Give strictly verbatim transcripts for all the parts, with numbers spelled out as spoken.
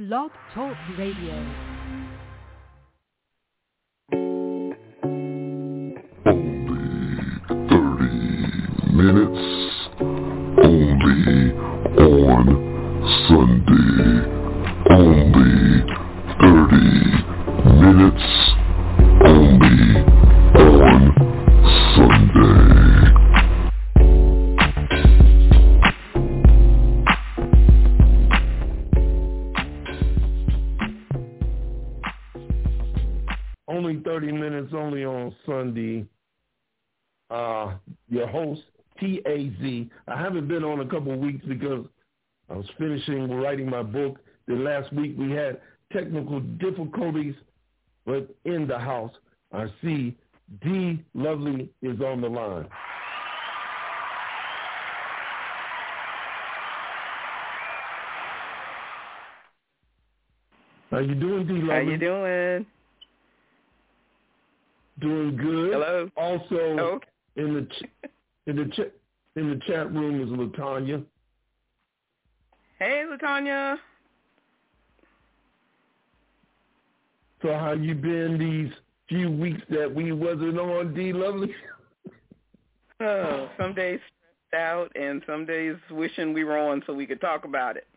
Blog Talk Radio. Minutes only on Sunday. Only thirty minutes only on Sunday. Only thirty minutes only on Sunday. Uh, your host, T A Z. I haven't been on a couple of weeks because I was finishing writing my book. Then last week we had technical difficulties, but in the house, I see D Lovely is on the line. How you doing, D Lovely? How you doing? Doing good. Hello. Also, oh, okay. in the ch- in the ch- in the chat room is LaTanya. Hey, LaTanya. So how you been these few weeks that we wasn't on, D Lovely? Oh, some days stressed out and some days wishing we were on so we could talk about it.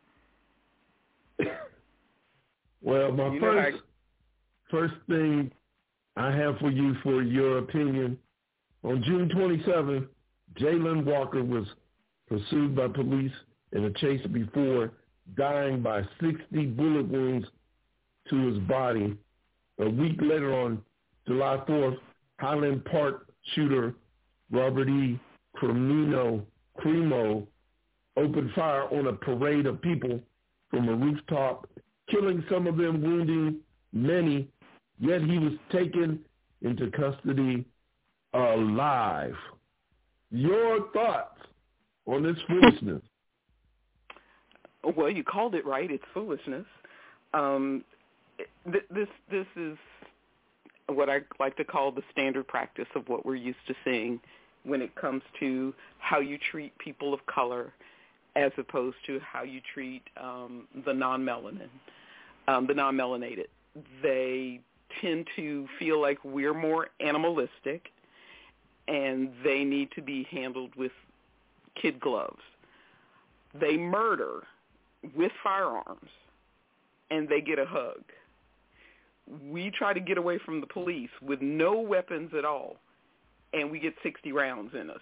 Well, my you first I... first thing I have for you for your opinion, on June twenty-seventh, Jayland Walker was pursued by police in a chase before dying by sixty bullet wounds to his body. A week later, on July fourth, Highland Park shooter Robert E. Crimo, Crimo opened fire on a parade of people from a rooftop, killing some of them, wounding many, yet he was taken into custody alive. Your thoughts on this foolishness? Well, you called it right. It's foolishness. Um, th- this this is what I like to call the standard practice of what we're used to seeing when it comes to how you treat people of color as opposed to how you treat um, the non-melanin, um, the non-melanated. They tend to feel like we're more animalistic and they need to be handled with kid gloves. They murder with firearms and they get a hug. We try to get away from the police with no weapons at all and we get sixty rounds in us.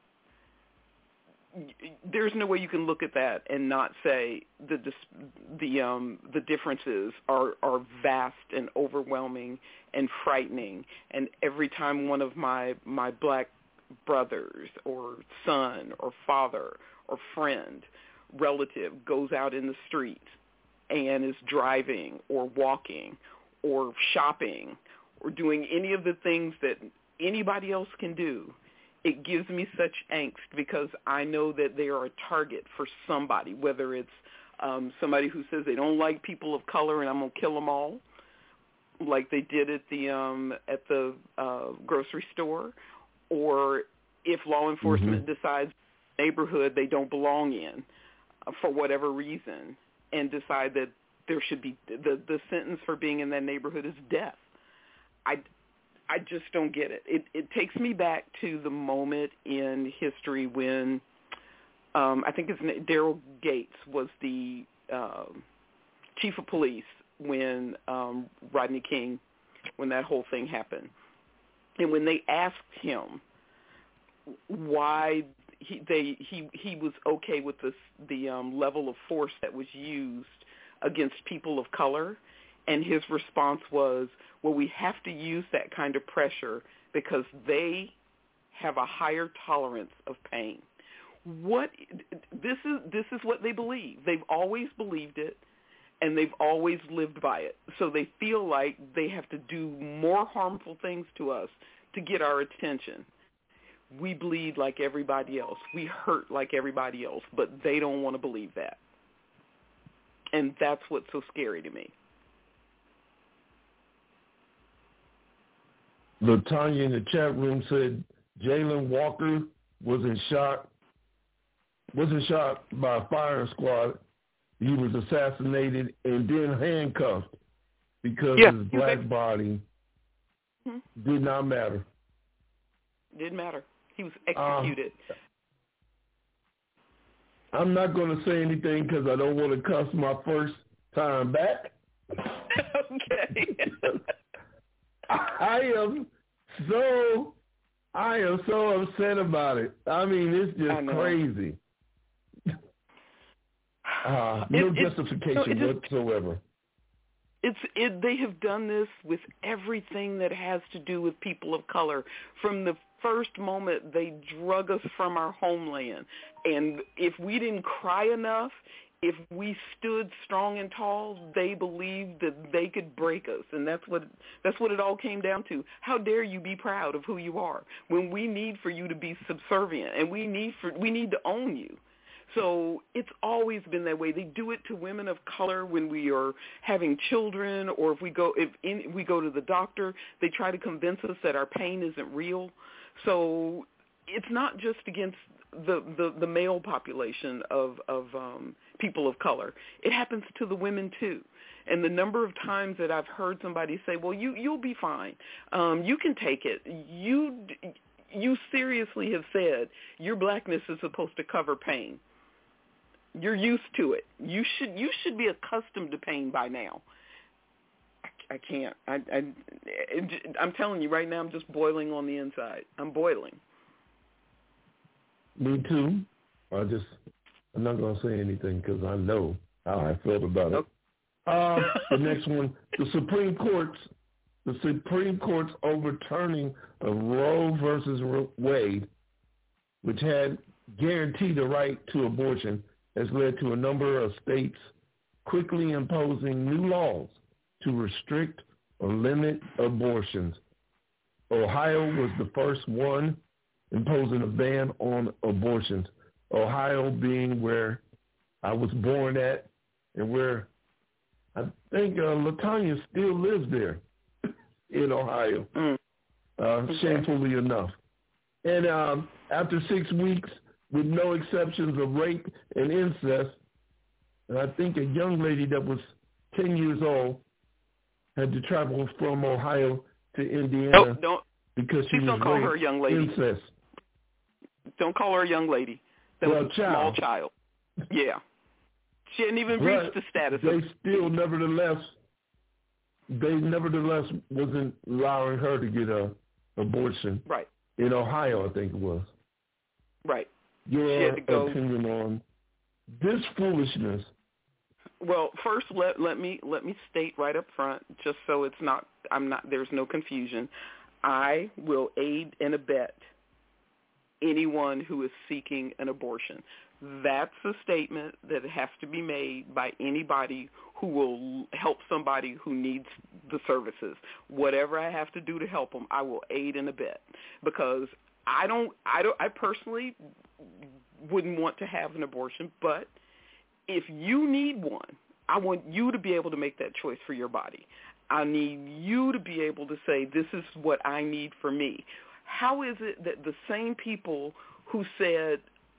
There's no way you can look at that and not say the the um, the differences are, are vast and overwhelming and frightening. And every time one of my, my black brothers or son or father or friend, relative goes out in the street and is driving or walking or shopping or doing any of the things that anybody else can do, it gives me such angst because I know that they are a target for somebody, whether it's um, somebody who says they don't like people of color and I'm going to kill them all, like they did at the um, at the uh, grocery store, or if law enforcement mm-hmm. decides the neighborhood they don't belong in uh, for whatever reason and decide that there should be the, the sentence for being in that neighborhood is death. I, I just don't get it. It it takes me back to the moment in history when um, I think it's Daryl Gates was the uh, chief of police when um, Rodney King, when that whole thing happened. And when they asked him why he they he, he was okay with this, the um, level of force that was used against people of color, and his response was, well, we have to use that kind of pressure because they have a higher tolerance of pain. What this is this is what they believe. They've always believed it, and they've always lived by it. So they feel like they have to do more harmful things to us to get our attention. We bleed like everybody else. We hurt like everybody else, but they don't want to believe that. And that's what's so scary to me. LaTanya in the chat room said Jayland Walker wasn't shot wasn't shot by a firing squad. he was assassinated and then handcuffed because yeah, his black was, body hmm? did not matter. Didn't matter. He was executed. Um, I'm not going to say anything because I don't want to cuss my first time back. Okay. I am so, I am so upset about it. I mean, it's just crazy. Uh, no it, it, justification no, it just, whatsoever. It's it. They have done this with everything that has to do with people of color. From the first moment they drug us from our homeland, and if we didn't cry enough, if we stood strong and tall, they believed that they could break us, and that's what that's what it all came down to. How dare you be proud of who you are when we need for you to be subservient, and we need for we need to own you. So it's always been that way. They do it to women of color when we are having children, or if we go if in, we go to the doctor, they try to convince us that our pain isn't real. So it's not just against the, the, the male population of, of um, people of color. It happens to the women too. And the number of times that I've heard somebody say, well, you, you'll be fine. Um, you can take it. You, you seriously have said your blackness is supposed to cover pain. You're used to it. You should you should be accustomed to pain by now. I, I can't. I, I, I'm telling you right now, I'm just boiling on the inside. I'm boiling. Me too. I just, I'm not going to say anything because I know how I felt about it. Okay. Uh, the next one, the Supreme Court's, the Supreme Court's overturning of Roe versus Wade, which had guaranteed the right to abortion, has led to a number of states quickly imposing new laws to restrict or limit abortions. Ohio was the first one imposing a ban on abortions. Ohio being where I was born at and where I think uh, LaTanya still lives there in Ohio, mm. uh, okay. Shamefully enough. And um, after six weeks, with no exceptions of rape and incest, and I think a young lady that was ten years old had to travel from Ohio to Indiana oh, don't, because she please was don't call raped. her a young lady. Incest. Don't call her a young lady. That well, was a child. small child. Yeah. She hadn't even but reached the status they of... still nevertheless, they nevertheless wasn't allowing her to get a abortion. Right. In Ohio, I think it was. Right. Your go, opinion on this foolishness? Well, first let let me let me state right up front, just so it's not I'm not there's no confusion. I will aid and abet anyone who is seeking an abortion. That's a statement that has to be made by anybody who will help somebody who needs the services. Whatever I have to do to help them, I will aid and abet, because I don't I don't I personally wouldn't want to have an abortion, but if you need one, I want you to be able to make that choice for your body. I need you to be able to say, this is what I need for me. How is it that the same people who said,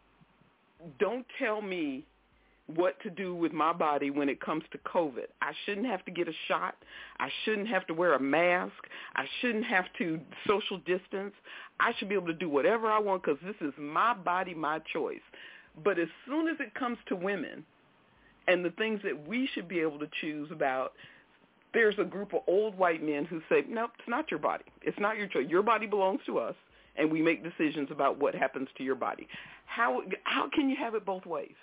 don't tell me what to do with my body when it comes to COVID. I shouldn't have to get a shot. I shouldn't have to wear a mask. I shouldn't have to social distance. I should be able to do whatever I want because this is my body, my choice. But as soon as it comes to women and the things that we should be able to choose about, there's a group of old white men who say, nope, it's not your body. It's not your choice. Your body belongs to us, and we make decisions about what happens to your body. How how can you have it both ways?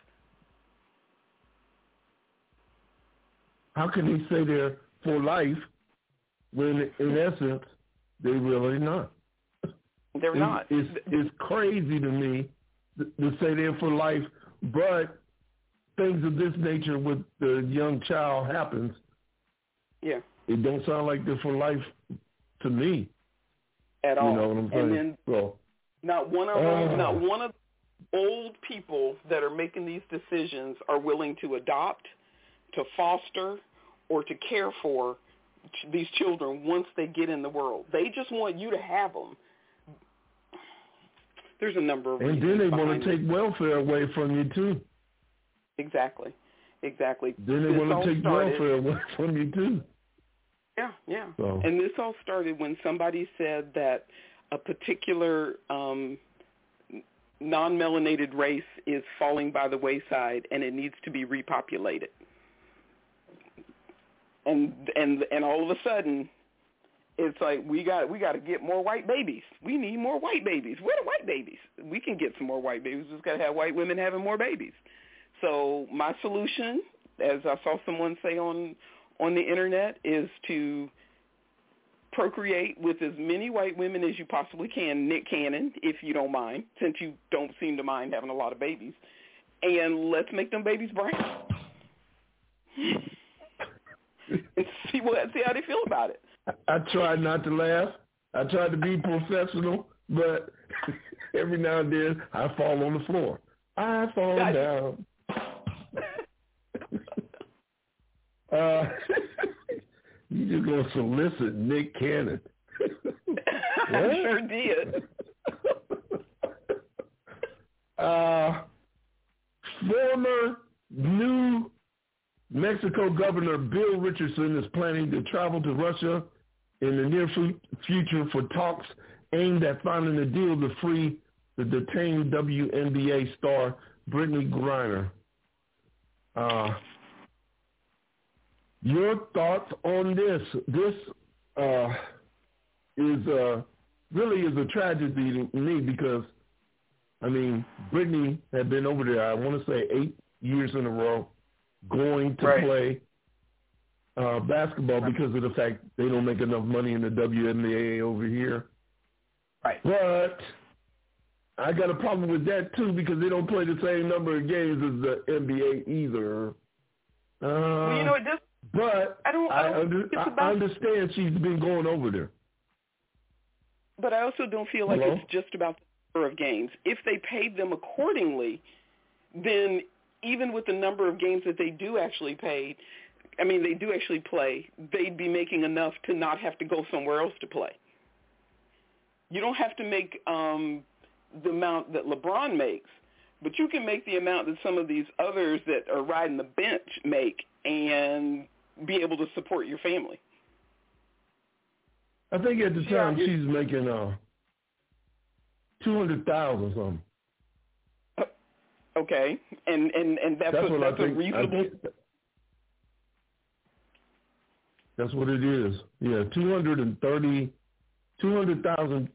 How can they say they're for life when, in essence, they really not? They're it's, not. It's, it's crazy to me to say they're for life, but things of this nature with the young child happens. Yeah. It don't sound like they're for life to me. At all. You know what I'm saying? And then so, not one of uh, them, not one of the old people that are making these decisions are willing to adopt, to foster, or to care for these children once they get in the world. They just want you to have them. There's a number of and reasons. And then they want to it. take welfare away from you, too. Exactly. exactly. Then they want to take welfare away from you too. Yeah, yeah. So. And this all started when somebody said that a particular um, non-melanated race is falling by the wayside and it needs to be repopulated. And and and all of a sudden, it's like we got we got to get more white babies. We need more white babies. Where are the white babies? We can get some more white babies. We just got to have white women having more babies. So my solution, as I saw someone say on on the internet, is to procreate with as many white women as you possibly can, Nick Cannon, if you don't mind, since you don't seem to mind having a lot of babies, and let's make them babies brown. And see what see how they feel about it. I tried not to laugh. I tried to be professional, but every now and then I fall on the floor. I fall down. uh, you just gonna solicit Nick Cannon? I sure did. uh, former New Mexico Governor Bill Richardson is planning to travel to Russia in the near future for talks aimed at finding a deal to free the detained W N B A star Brittany Griner. Uh, your thoughts on this? This uh, is uh, really is a tragedy to me because, I mean, Brittany had been over there, I want to say, eight years in a row, going to right. play uh, basketball because of the fact they don't make enough money in the W N B A over here. Right. But I got a problem with that, too, because they don't play the same number of games as the N B A either. Uh, well, you know, it does. But I, don't, I, don't I, under, I, I understand she's been going over there. But I also don't feel like Hello? it's just about the number of games. If they paid them accordingly, then even with the number of games that they do actually pay, I mean, they do actually play, they'd be making enough to not have to go somewhere else to play. You don't have to make um, the amount that LeBron makes, but you can make the amount that some of these others that are riding the bench make and be able to support your family. I think at the time yeah. she's making uh, two hundred thousand dollars something. Okay, and and, and that's, that's a, what that's I think, a reasonable. I think that's what it is. Yeah, two hundred thirty, two hundred thousand,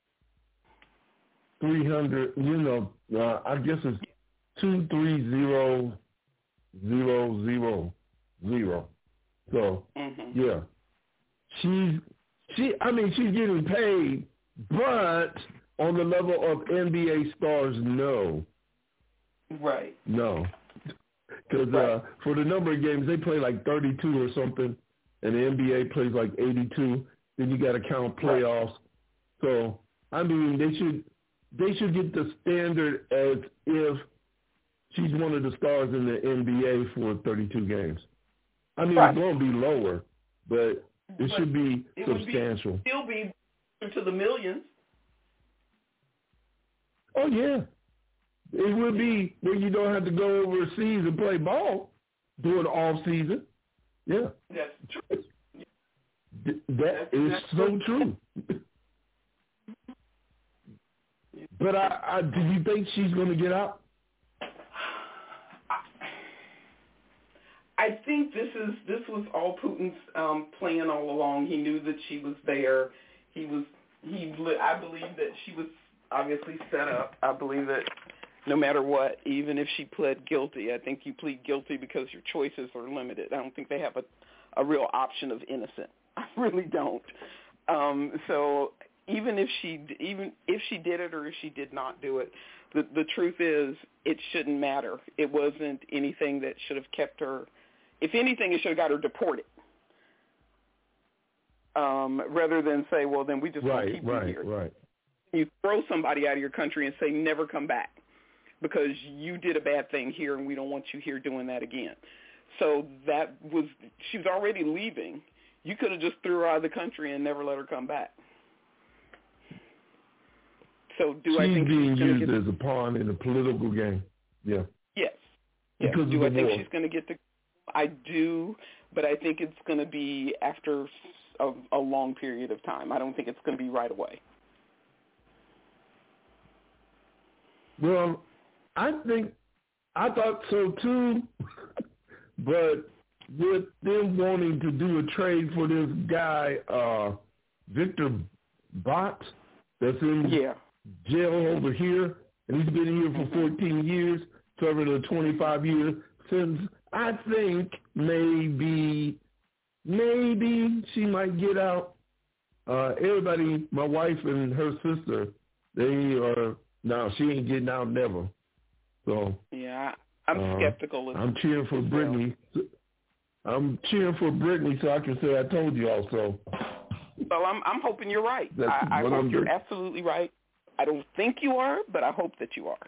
three hundred. You know, uh, I guess it's two three zero zero zero zero. So mm-hmm. yeah, she's she. I mean, she's getting paid, but on the level of N B A stars, no. Right. No. Because right. uh, for the number of games, they play like thirty-two or something, and the N B A plays like eighty-two. Then you got to count playoffs. Right. So, I mean, they should they should get the standard as if she's one of the stars in the N B A for thirty-two games. I mean, right. It's going to be lower, but it but should be it substantial. Would be, still be to the millions. Oh, yeah. It would be where you don't have to go overseas and play ball during the off season. Yeah. That's true. That that's, is that's so true. But I, I, do you think she's going to get out? I think this is this was all Putin's um, plan all along. He knew that she was there. He was he. I believe that she was obviously set up. I believe that no matter what, even if she pled guilty, I think you plead guilty because your choices are limited. I don't think they have a, a real option of innocent. I really don't. Um, so even if she even if she did it or if she did not do it, the the truth is it shouldn't matter. It wasn't anything that should have kept her. If anything, it should have got her deported. Um, rather than say, well, then we just right, want to keep right, you here. Right. You throw somebody out of your country and say, never come back because you did a bad thing here and we don't want you here doing that again. So that was, she was already leaving. You could have just threw her out of the country and never let her come back. So do she's I think being she's used get... as a pawn in a political game? Yeah. Yes. Yeah. because Do of I the think war. she's going to get the? I do, but I think it's going to be after a, a long period of time. I don't think it's going to be right away. Well, I think I thought so too, but with them wanting to do a trade for this guy, uh, Victor Bott, that's in Yeah. jail over here, and he's been here for fourteen years, serving a twenty-five year sentence. I think maybe, maybe she might get out. Uh, everybody, my wife and her sister, they are, no, she ain't getting out never. So yeah, I'm uh, skeptical. I'm cheering for Brittany. I'm cheering for Brittany so I can say I told you also. Well, I'm I'm hoping you're right. That's I, I hope I'm you're doing. absolutely right. I don't think you are, but I hope that you are.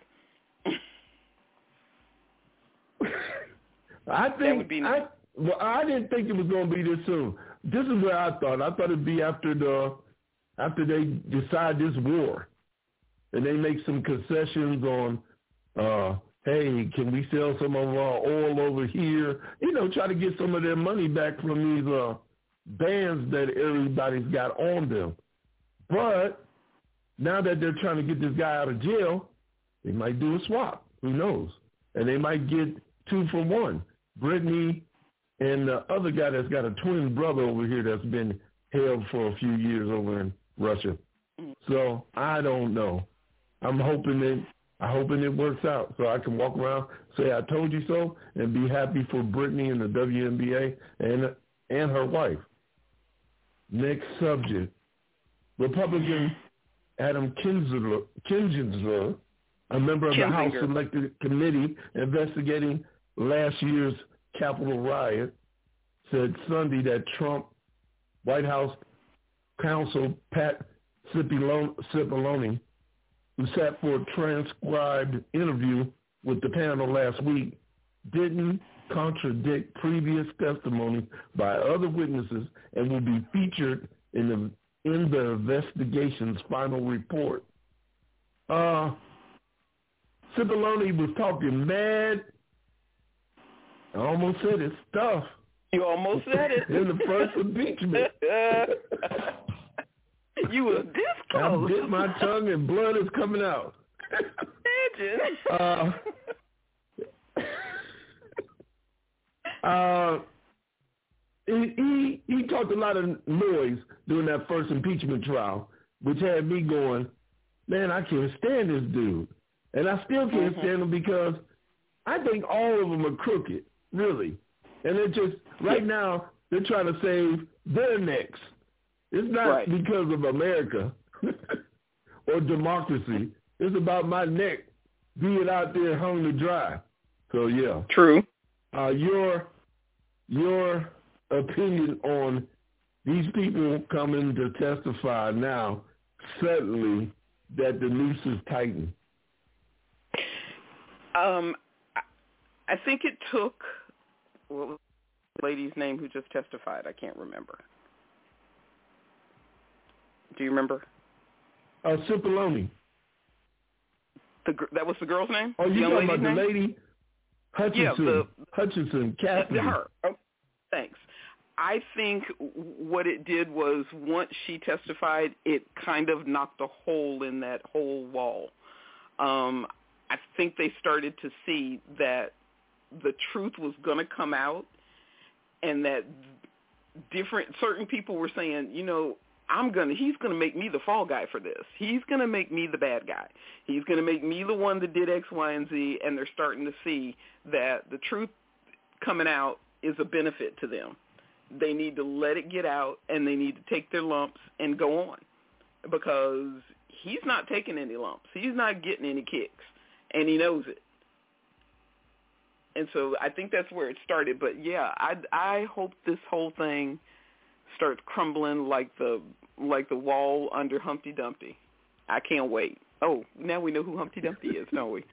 I think that would be nice. I, well, I didn't think it was going to be this soon. This is where I thought. I thought it'd be after the after they decide this war, and they make some concessions on, uh, hey, can we sell some of our oil over here? You know, try to get some of their money back from these uh, bans that everybody's got on them. But now that they're trying to get this guy out of jail, they might do a swap. Who knows? And they might get two for one. Brittany and the other guy that's got a twin brother over here that's been held for a few years over in Russia. So I don't know. I'm hoping that I'm hoping it works out so I can walk around, say I told you so, and be happy for Brittany and the W N B A and and her wife. Next subject. Republican Adam Kinzinger, Kinzinger, a member of the House Select Committee investigating last year's Capitol riot, said Sunday that Trump White House counsel Pat Cipollone, who sat for a transcribed interview with the panel last week, didn't contradict previous testimony by other witnesses and will be featured in the in the investigation's final report. Uh, Cipollone was talking mad. I almost said his stuff. You almost said it. In the first impeachment. You were this close. I bit my tongue and blood is coming out. Imagine. uh, uh, he, he he talked a lot of noise during that first impeachment trial, which had me going, man, I can't stand this dude. And I still can't mm-hmm. stand him because I think all of them are crooked, really. And they're just, right now, they're trying to save their necks. It's not right. because of America or democracy. It's about my neck being out there hung to dry. So, yeah. True. Uh, your your opinion on these people coming to testify now, suddenly, that the noose is tightened? Um, I think it took, what was the lady's name who just testified? I can't remember. Do you remember? Uh, Cipollone. The, that was the girl's name? Oh, you talking about the name? lady? Hutchinson. Yeah, the, Hutchinson, Cassidy. Her. Oh, thanks. I think what it did was once she testified, it kind of knocked a hole in that whole wall. Um, I think they started to see that the truth was going to come out and that different certain people were saying, you know, I'm going to, he's going to make me the fall guy for this. He's going to make me the bad guy. He's going to make me the one that did X, Y, and Z, and they're starting to see that the truth coming out is a benefit to them. They need to let it get out, and they need to take their lumps and go on because he's not taking any lumps. He's not getting any kicks, and he knows it. And so I think that's where it started. But, yeah, I, I hope this whole thing starts crumbling like the like the wall under Humpty Dumpty. I can't wait. Oh, now we know who Humpty Dumpty is, don't we?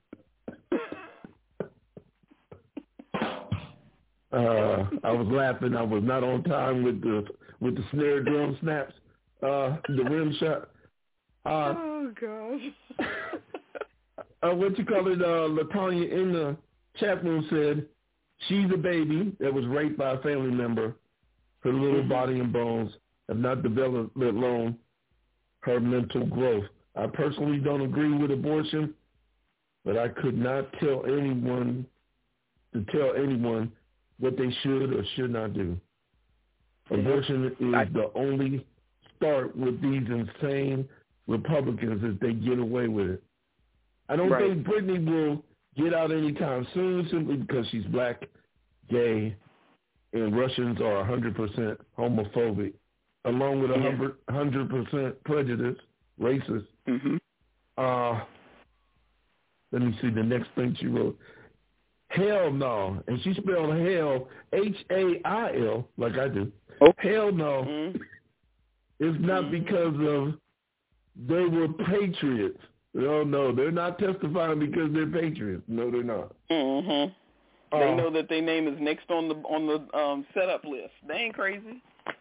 Uh, I was laughing. I was not on time with the with the snare drum snaps, uh, the rim shot. Uh, oh gosh. uh, what you call it, uh, LaTanya in the chat room said she's a baby that was raped by a family member. Her little mm-hmm. body and bones have not developed, let alone her mental growth. I personally don't agree with abortion, but I could not tell anyone to tell anyone what they should or should not do. Abortion is I, the only start with these insane Republicans if they get away with it. I don't right. think Brittany will get out anytime soon simply because she's black, gay, and Russians are one hundred percent homophobic, along with yeah. one hundred percent prejudice, racist. Mm-hmm. Uh, let me see the next thing she wrote. Hell no. And she spelled hell, H A I L, like I do. Oh. Hell no. Mm-hmm. It's not mm-hmm. because of they were patriots. No, no, they're not testifying because they're patriots. No, they're not. Mm-hmm. Uh, they know that their name is next on the on the um, setup list. They ain't crazy.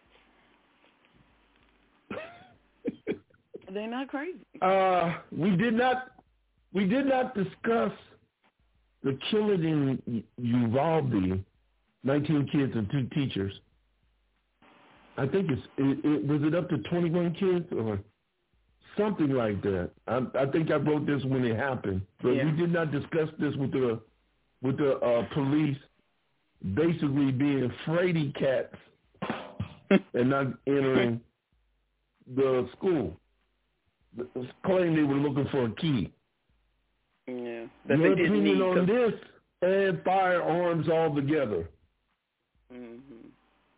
They're not crazy. Uh, we did not. We did not discuss the killing in Uvalde, nineteen kids and two teachers. I think it's it, it was it up to twenty-one kids or something like that. I, I think I wrote this when it happened, but yeah. we did not discuss this with the with the uh, police basically being fraidy cats and not entering the school. The claim they were looking for a key. Yeah, that Your they didn't opinion need on this and firearms altogether. Mm-hmm.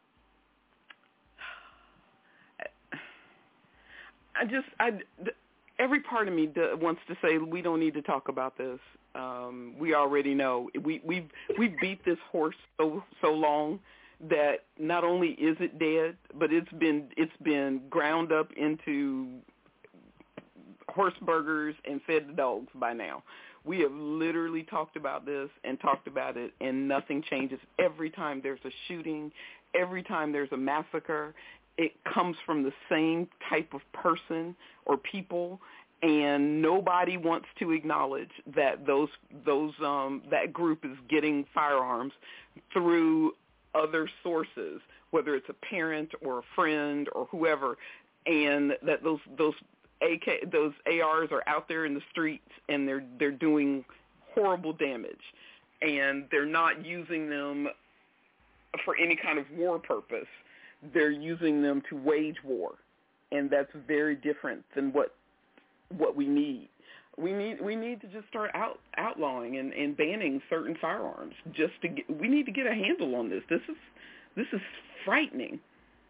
I just, I, every part of me wants to say we don't need to talk about this. Um, we already know. We we we beat this horse so so long that not only is it dead, but it's been it's been ground up into horse burgers and fed the dogs by now. We have literally talked about this and talked about it, and nothing changes. Every time there's a shooting, every time there's a massacre, it comes from the same type of person or people, and nobody wants to acknowledge that those those um, that group is getting firearms through other sources, whether it's a parent or a friend or whoever, and that those those A K those A Rs are out there in the streets and they're they're doing horrible damage, and they're not using them for any kind of war purpose. They're using them to wage war, and that's very different than what what we need. We need we need to just start out outlawing and, and banning certain firearms. Just to get, we need to get a handle on this. This is this is frightening.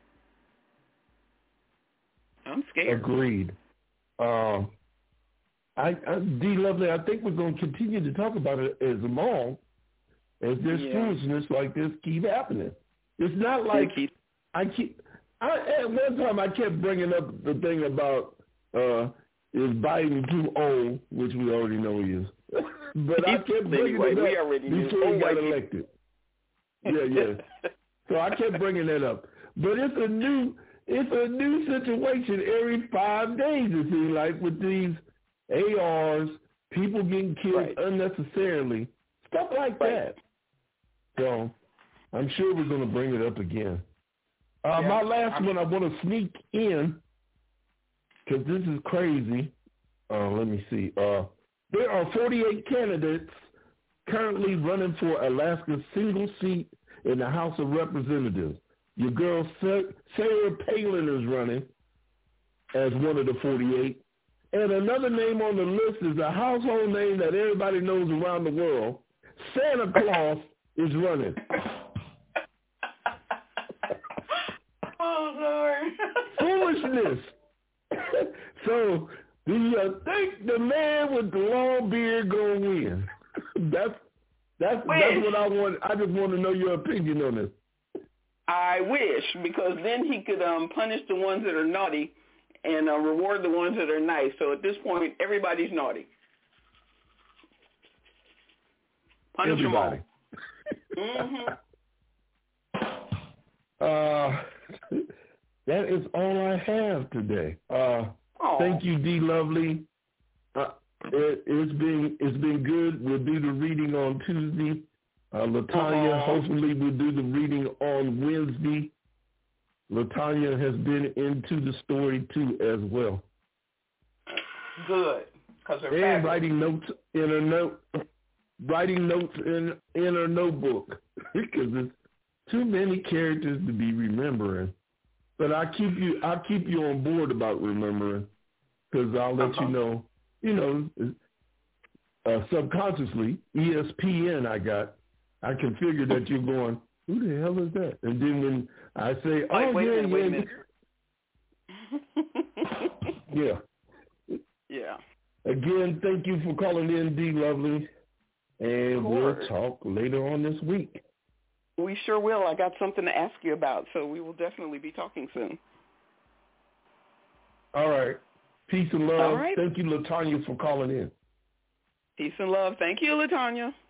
I'm scared. Agreed. Uh, I, I D Lovely, I think we're going to continue to talk about it as long as there's yeah. foolishness like this keep happening. It's not like keep- I keep. I, at one time, I kept bringing up the thing about uh, is Biden too old, which we already know he is. But I kept bringing anyway, it up we already before knew. he got oh, elected. Yeah, yeah. So I kept bringing that up. But it's a new, it's a new situation every five days. It seems like with these A Rs, people getting killed right. unnecessarily, stuff like right. that. So I'm sure we're going to bring it up again. Uh, yeah. my last I'm... one I want to sneak in because this is crazy. Uh, let me see. Uh, there are forty-eight candidates currently running for Alaska's single seat in the House of Representatives. Your girl Sarah Palin is running as one of the forty-eight. And another name on the list is a household name that everybody knows around the world. Santa Claus is running. Oh, Lord. Foolishness. So, do you think the man with the long beard gonna win? That's that's Wish. that's what I want. I just want to know your opinion on this. I wish, because then he could um, punish the ones that are naughty and uh, reward the ones that are nice. So at this point, everybody's naughty. Punish Everybody. them all. mm-hmm. Uh, that is all I have today. Uh, Oh. thank you, D Lovely. Uh, It, it's been it's been good. We'll do the reading on Tuesday. Uh, Latanya, Uh-huh. hopefully we'll do the reading on Wednesday. Latanya has been into the story too as well. Good, because they're and fabulous. writing notes in her note, writing notes in in her notebook because it's too many characters to be remembering. But I keep you I keep you on board about remembering because I'll let Uh-huh. you know. You know, uh, subconsciously, E S P N I got. I can figure that you're going, who the hell is that? And then when I say, oh, like, wait yeah, a minute, wait a yeah, minute. yeah. Yeah. Again, thank you for calling in, D. Lovely. And we'll talk later on this week. We sure will. I got something to ask you about, so we will definitely be talking soon. All right. Peace and love. All right. Thank you, Latanya, for calling in. Peace and love. Thank you, Latanya.